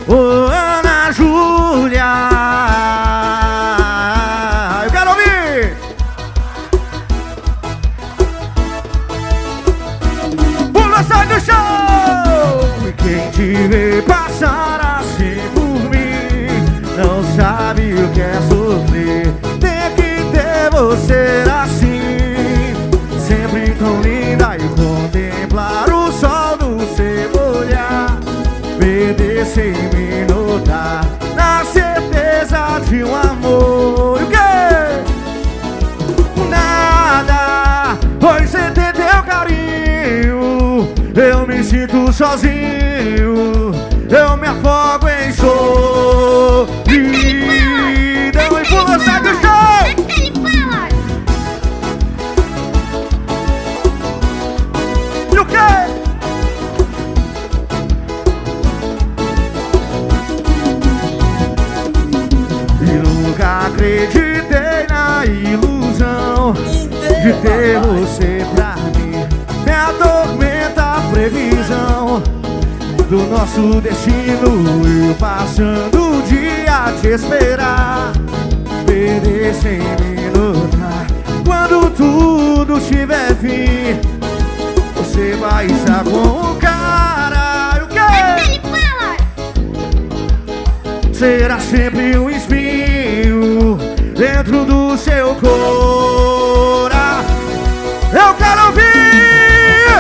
Ô Ana Júlia, eu quero ouvir. Pula, sai do chão. E quem te vê passar assim por mim não sabe o que é sofrer. Tem que ter você assim, sempre tão linda, e contemplar o sol no seu olhar, perder sem me notar, na certeza de um amor. E o quê? Nada, pois sem ter teu carinho eu me sinto sozinho, eu me afogo em solidão. E pula, sai do chão. E o quê? E nunca acreditei na ilusão de ter você pra mim. Me atormenta a previsão do nosso destino, eu passando o dia a te esperar, perder sem me notar. Quando tudo tiver fim, você vai estar com o cara. E o quê? Será sempre um espinho dentro do seu coração. Eu quero ouvir.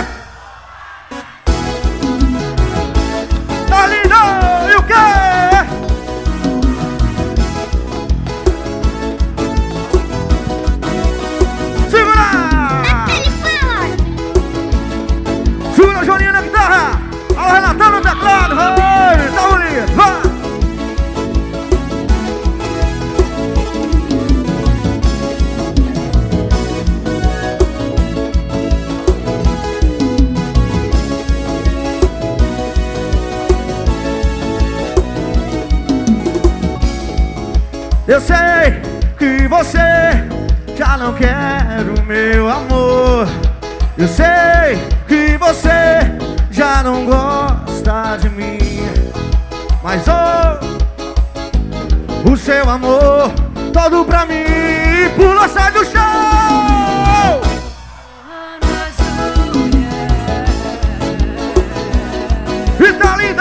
Tá lindo. E o quê? Segura. Segura, Joninho na guitarra. Olha o Renatão no teclado. Oi, tá bonito. Vai. Eu sei que você já não quer o meu amor. Eu sei que você já não gosta de mim, mas o seu amor todo pra mim. Pula, sai do chão. E tá lindo.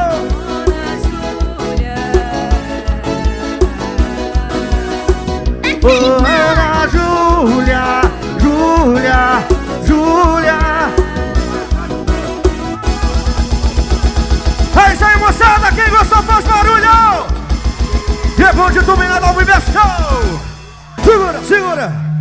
Ô Ana Júlia, Júlia, Júlia. É isso aí, moçada, quem gostou faz barulho. E é bom de dominar ao vivo. Segura, segura.